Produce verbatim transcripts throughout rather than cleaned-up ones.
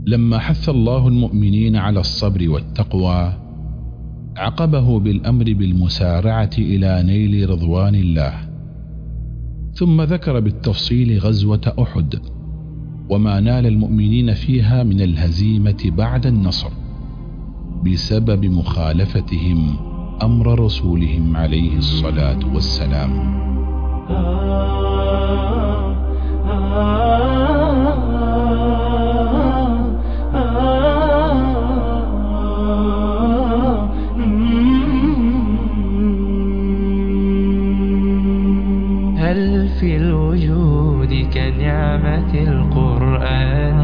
لما حث الله المؤمنين على الصبر والتقوى عقبه بالأمر بالمسارعة إلى نيل رضوان الله، ثم ذكر بالتفصيل غزوة أحد وما نال المؤمنين فيها من الهزيمة بعد النصر بسبب مخالفتهم أمر رسولهم عليه الصلاة والسلام. هل في الوجود كنعمة القرآن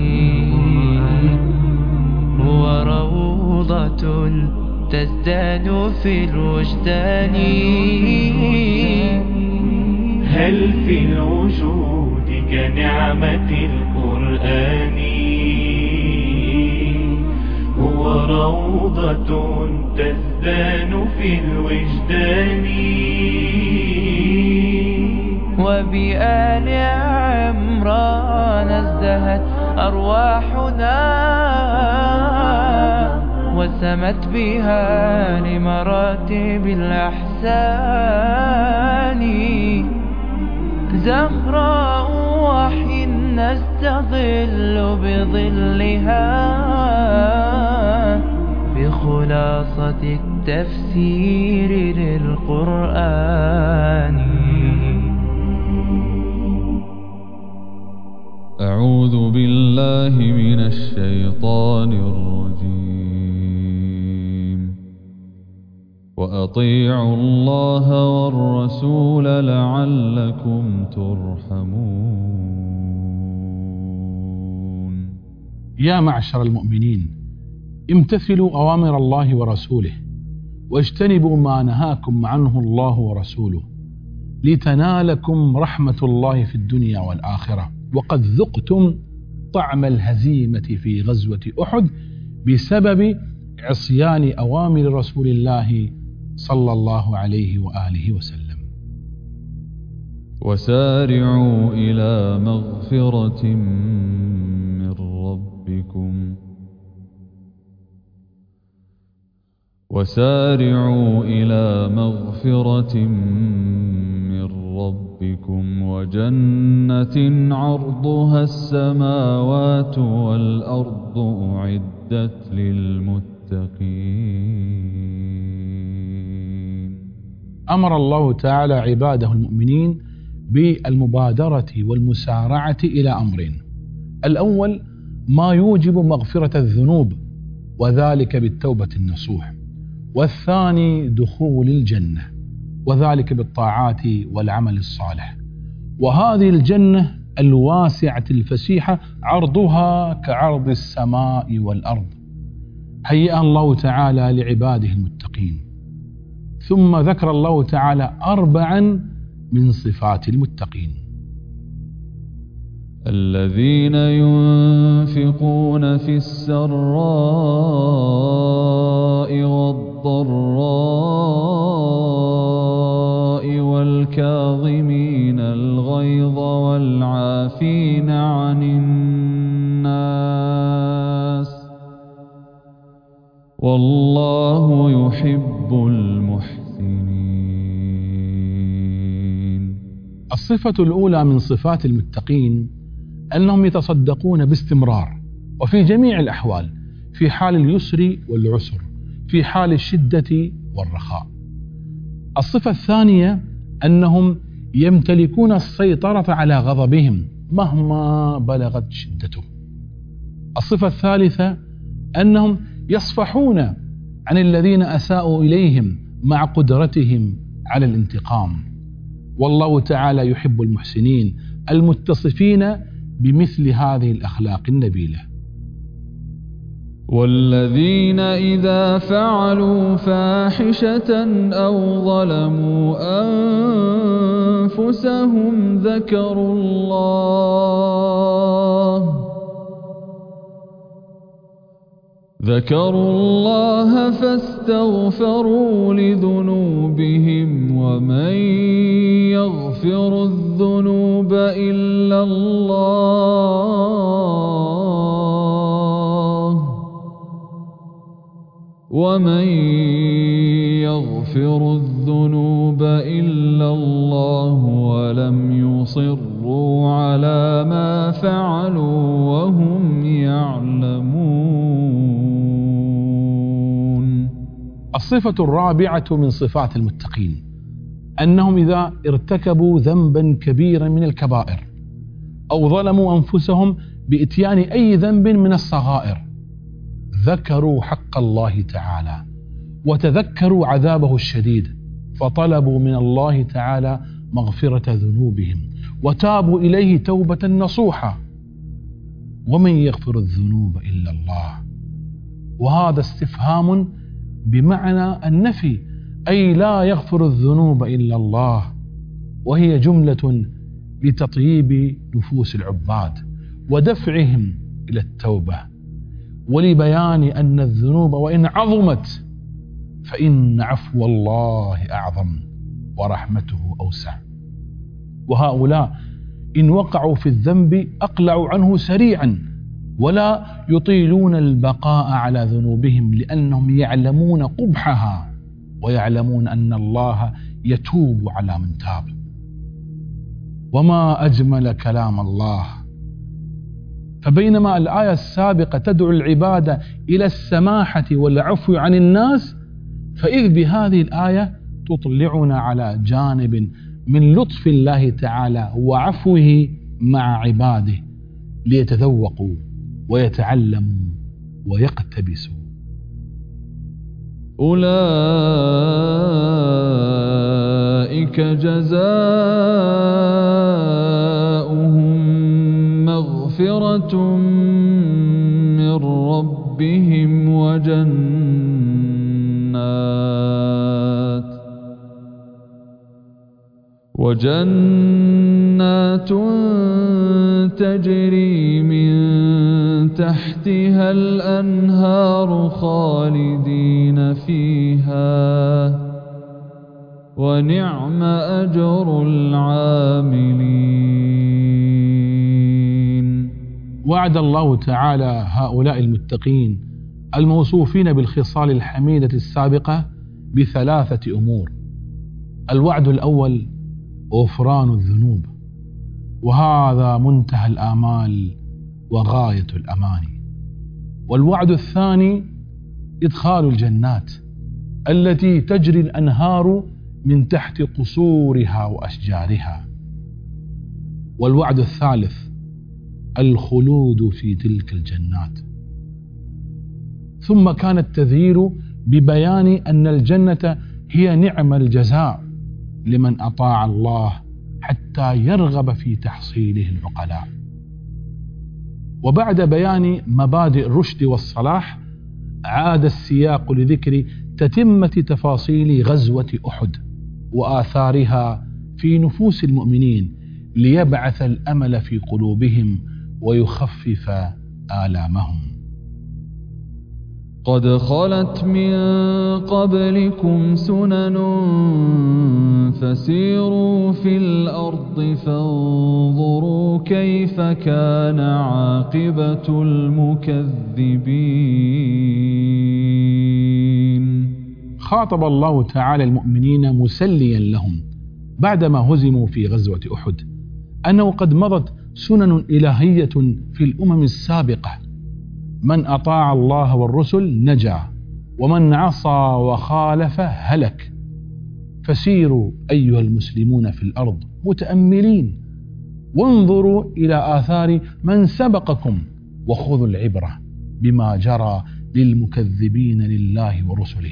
هو روضة تزداد في الوجدان؟ هل في الوجود كنعمة القرآن هو روضة تزداد في الوجدان؟ وبآل عمران ازدهت أرواحنا وسمت بها لمراتب الأحسان. زهراء وحي نستظل بظلها بخلاصة التفسير للقرآن. أعوذ بالله من الشيطان الرجيم. وأطيعوا الله والرسول لعلكم ترحمون. يا معشر المؤمنين، امتثلوا أوامر الله ورسوله واجتنبوا ما نهاكم عنه الله ورسوله لتنالكم رحمة الله في الدنيا والآخرة، وقد ذقتم طعم الهزيمة في غزوة أحد بسبب عصيان أوامر رسول الله صلى الله عليه وآله وسلم. وسارعوا إلى مغفرة من ربكم وسارعوا إلى مغفرة من ربكم وجنة عرضها السماوات والأرض أعدت للمتقين. أمر الله تعالى عباده المؤمنين بالمبادرة والمسارعة إلى أمرين: الأول ما يوجب مغفرة الذنوب وذلك بالتوبة النصوح، والثاني دخول الجنة وذلك بالطاعات والعمل الصالح. وهذه الجنة الواسعة الفسيحة عرضها كعرض السماء والأرض هيئها الله تعالى لعباده المتقين. ثم ذكر الله تعالى أربعا من صفات المتقين: الذين ينفقون في السراء والضراء والكاظمين الغيظ والعافين عن الناس والله يحب المحسنين. الصفة الأولى من صفات المتقين أنهم يتصدقون باستمرار وفي جميع الأحوال، في حال اليسر والعسر، في حال الشدة والرخاء. الصفة الثانية أنهم يمتلكون السيطرة على غضبهم مهما بلغت شدته. الصفة الثالثة أنهم يصفحون عن الذين أساءوا إليهم مع قدرتهم على الانتقام. والله تعالى يحب المحسنين المتصفين بمثل هذه الأخلاق النبيلة. والذين إذا فعلوا فاحشة أو ظلموا أنفسهم ذكروا الله ذكروا الله فاستغفروا لذنوبهم ومن يغفر الذنوب إلا الله ومن يغفر الذنوب إلا الله ولم يصروا على ما فعلوا وهم يعلمون. الصفة الرابعة من صفات المتقين أنهم إذا ارتكبوا ذنبا كبيرا من الكبائر أو ظلموا أنفسهم بإتيان أي ذنب من الصغائر ذكروا حق الله تعالى وتذكروا عذابه الشديد فطلبوا من الله تعالى مغفرة ذنوبهم وتابوا إليه توبة نصوحة. ومن يغفر الذنوب إلا الله، وهذا استفهام بمعنى النفي، أي لا يغفر الذنوب إلا الله، وهي جملة لتطييب نفوس العباد ودفعهم إلى التوبة، ولبيان أن الذنوب وإن عظمت فإن عفو الله أعظم ورحمته أوسع. وهؤلاء إن وقعوا في الذنب أقلعوا عنه سريعا ولا يطيلون البقاء على ذنوبهم، لأنهم يعلمون قبحها ويعلمون أن الله يتوب على من تاب. وما أجمل كلام الله. فبينما الآية السابقة تدعو العبادة إلى السماحة والعفو عن الناس، فإذ بهذه الآية تطلعنا على جانب من لطف الله تعالى وعفوه مع عباده ليتذوقوا ويتعلموا ويقتبسوا. أولئك جزاؤهم مغفرة من ربهم وجنات وجنات تجري من تحتها الأنهار خالدين فيها ونعم أجر العاملين. وعد الله تعالى هؤلاء المتقين الموصوفين بالخصال الحميدة السابقة بثلاثة أمور. الوعد الأول غفران الذنوب، وهذا منتهى الآمال وغاية الأماني. والوعد الثاني إدخال الجنات التي تجري الأنهار من تحت قصورها وأشجارها. والوعد الثالث الخلود في تلك الجنات. ثم كان التذيير ببيان أن الجنة هي نعم الجزاء لمن أطاع الله حتى يرغب في تحصيله العقلاء. وبعد بيان مبادئ الرشد والصلاح عاد السياق لذكر تتمة تفاصيل غزوة أحد وآثارها في نفوس المؤمنين ليبعث الأمل في قلوبهم ويخفف آلامهم. قد خلت من قبلكم سنن فسيروا في الأرض فانظروا كيف كان عاقبة المكذبين. خاطب الله تعالى المؤمنين مسليا لهم بعدما هزموا في غزوة أحد أنه قد مضت سنن إلهية في الأمم السابقة، من أطاع الله والرسل نجا ومن عصى وخالف هلك. فسيروا أيها المسلمون في الأرض متأملين وانظروا إلى آثار من سبقكم وخذوا العبرة بما جرى للمكذبين لله ورسله.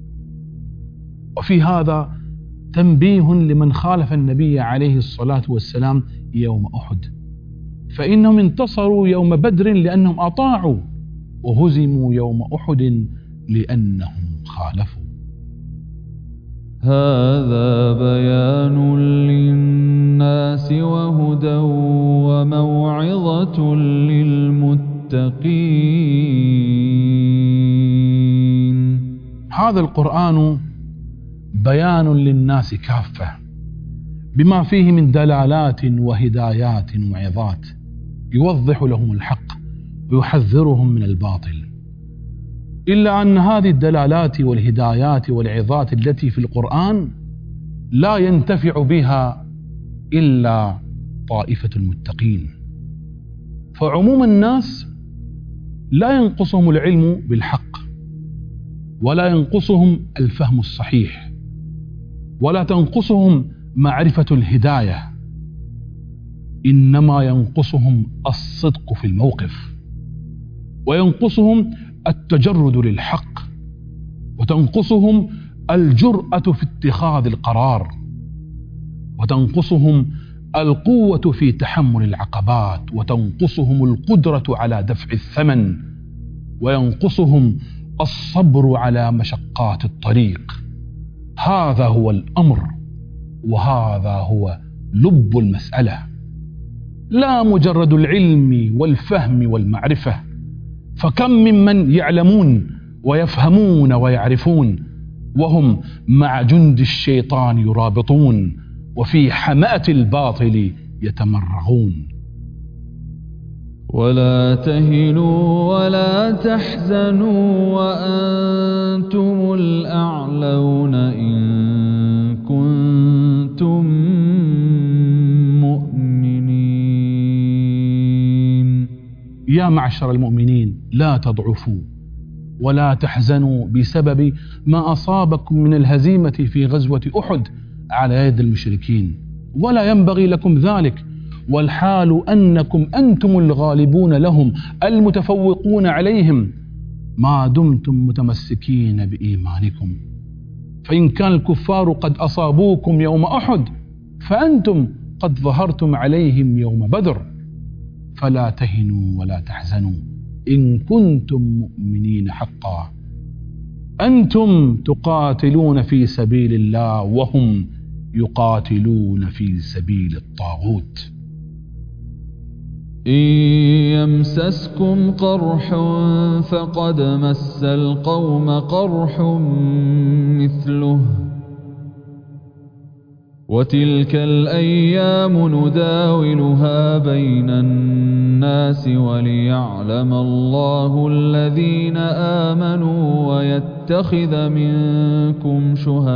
وفي هذا تنبيه لمن خالف النبي عليه الصلاة والسلام يوم أحد، فإنهم انتصروا يوم بدر لأنهم أطاعوا، وهزموا يوم أحد لأنهم خالفوا. هذا بيان للناس وهدى وموعظة للمتقين. هذا القرآن بيان للناس كافة بما فيه من دلالات وهدايات وعظات، يوضح لهم الحق ويحذرهم من الباطل. إلا أن هذه الدلالات والهدايات والعظات التي في القرآن لا ينتفع بها إلا طائفة المتقين. فعموم الناس لا ينقصهم العلم بالحق، ولا ينقصهم الفهم الصحيح، ولا تنقصهم معرفة الهداية، إنما ينقصهم الصدق في الموقف، وينقصهم التجرد للحق، وتنقصهم الجرأة في اتخاذ القرار، وتنقصهم القوة في تحمل العقبات، وتنقصهم القدرة على دفع الثمن، وينقصهم الصبر على مشقات الطريق. هذا هو الأمر، وهذا هو لب المسألة، لا مجرد العلم والفهم والمعرفة. فكم ممن يعلمون ويفهمون ويعرفون وهم مع جند الشيطان يرابطون، وفي حمأة الباطل يتمرغون. ولا تهنوا ولا تحزنوا وأنتم الأعلون إن كنتم مؤمنين. يا معشر المؤمنين، لا تضعفوا ولا تحزنوا بسبب ما أصابكم من الهزيمة في غزوة أحد على يد المشركين، ولا ينبغي لكم ذلك، والحال أنكم أنتم الغالبون لهم المتفوقون عليهم ما دمتم متمسكين بإيمانكم. فإن كان الكفار قد أصابوكم يوم أحد فأنتم قد ظهرتم عليهم يوم بدر، فلا تهنوا ولا تحزنوا إن كنتم مؤمنين حقا. أنتم تقاتلون في سبيل الله وهم يقاتلون في سبيل الطاغوت. إن يمسسكم قرح فقد مس القوم قرح مثله، وتلك الأيام نداولها بين الناس وليعلم الله الذين آمنوا ويتخذ منكم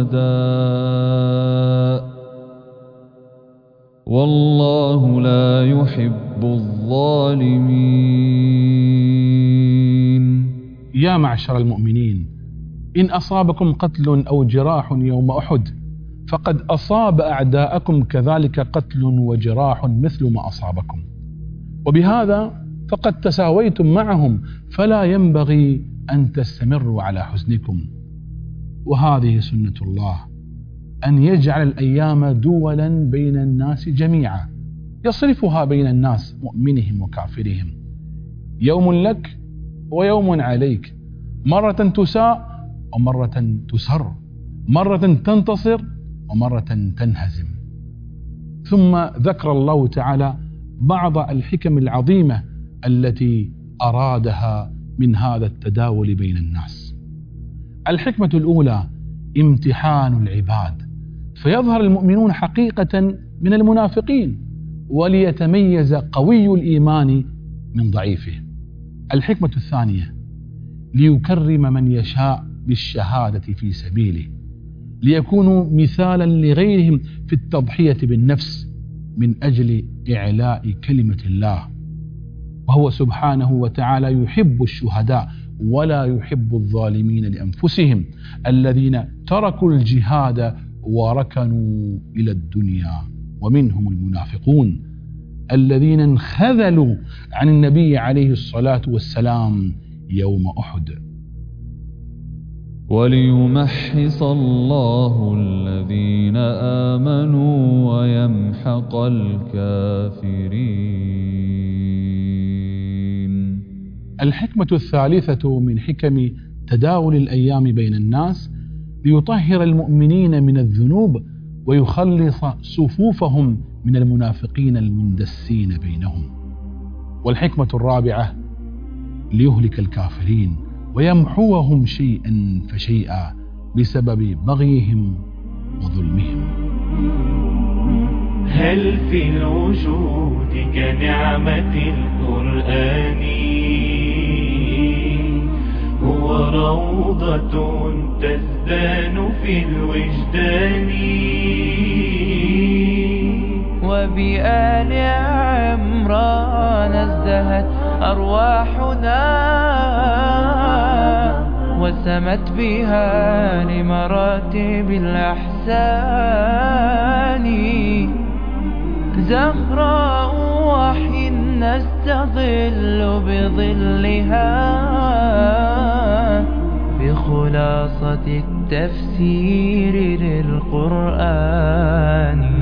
شهداء، والله لا يحب الظالمين. يا معشر المؤمنين، إن أصابكم قتل أو جراح يوم أحد فقد أصاب أعداءكم كذلك قتل وجراح مثل ما أصابكم، وبهذا فقد تساويتم معهم، فلا ينبغي أن تستمروا على حزنكم. وهذه سنة الله، أن يجعل الأيام دولا بين الناس جميعا يصرفها بين الناس مؤمنهم وكافرهم، يوم لك ويوم عليك، مرة تساء ومرة تسر، مرة تنتصر ومرة تنهزم. ثم ذكر الله تعالى بعض الحكم العظيمة التي أرادها من هذا التداول بين الناس. الحكمة الأولى امتحان العباد، فيظهر المؤمنون حقيقة من المنافقين، وليتميز قوي الإيمان من ضعيفه. الحكمة الثانية ليكرم من يشاء بالشهادة في سبيله، ليكونوا مثالا لغيرهم في التضحية بالنفس من أجل إعلاء كلمة الله، وهو سبحانه وتعالى يحب الشهداء ولا يحب الظالمين لأنفسهم الذين تركوا الجهاد وركنوا إلى الدنيا. ومنهم المنافقون الذين انخذلوا عن النبي عليه الصلاة والسلام يوم أحد. وليمحص الله الذين آمنوا ويمحق الكافرين. الحكمة الثالثة من حكم تداول الأيام بين الناس ليطهر المؤمنين من الذنوب ويخلص صفوفهم من المنافقين المندسين بينهم. والحكمة الرابعة ليهلك الكافرين ويمحوهم شيئا فشيئا بسبب بغيهم وظلمهم. هل في الوجود كنعمة القرآن؟ هو روضة تزدان في الوجدان. وبآل عمران ازدهت أرواحنا وسمت بها لمراتب الأحسان. زهراء وحي نستظل بظلها بخلاصة التفسير للقرآن.